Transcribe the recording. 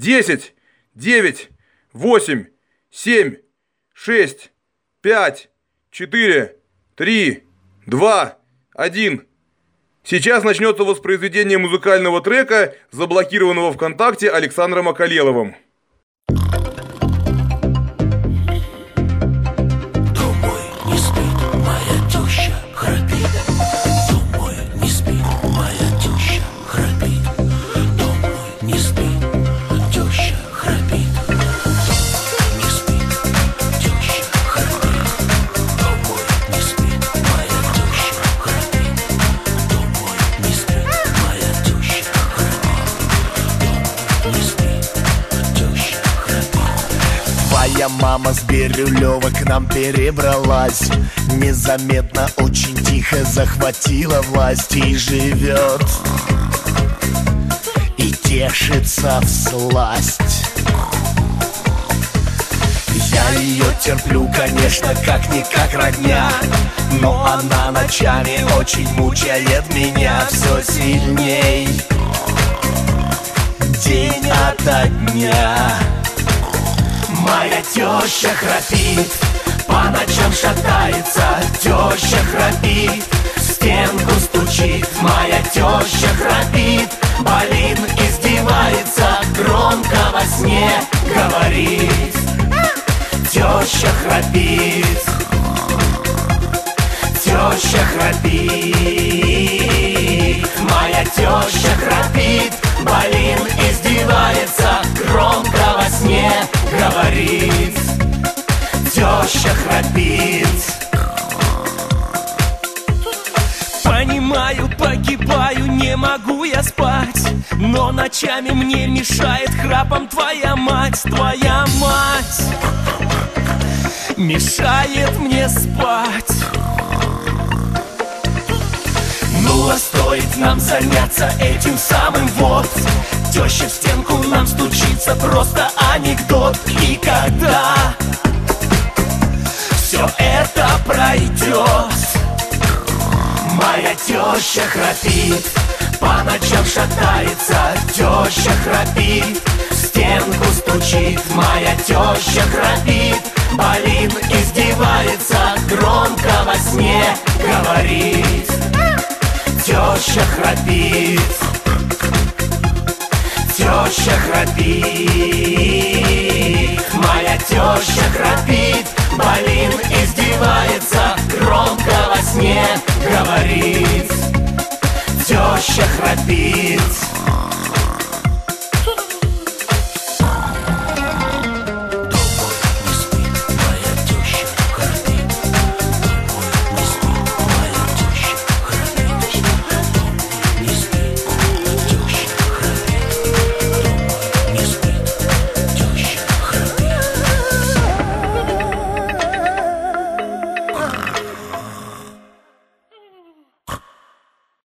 10, 9, 8, 7, 6, 5, 4, 3, 2, 1. Сейчас начнется воспроизведение музыкального трека, заблокированного ВКонтакте Александром Акалеловым. Твоя мама с Бирюлева к нам перебралась, незаметно, очень тихо захватила власть и живет, и тешится всласть. Я ее терплю, конечно, как-никак родня, но она ночами очень мучает меня все сильней, день ото дня. Моя теща храпит, по ночам шатается, теща храпит, в стенку стучит. Моя теща храпит, болит, издевается, громко во сне говорит. Теща храпит, теща храпит. Моя теща храпит, болит, издевается, громко во сне говорит. Теща храпит. Понимаю, погибаю, не могу я спать, но ночами мне мешает храпом твоя мать. Твоя мать мешает мне спать. Ну а стоит нам заняться этим самым вот, теща в стенку нам стучится, просто анекдот. И когда все это пройдет, моя теща храпит, по ночам шатается, теща храпит, в стенку стучит. Моя теща храпит, болит, издевается, громко во сне говорит. Теща храпит, теща храпит. Моя теща храпит, болит, издевается, громко во сне говорит. Теща храпит.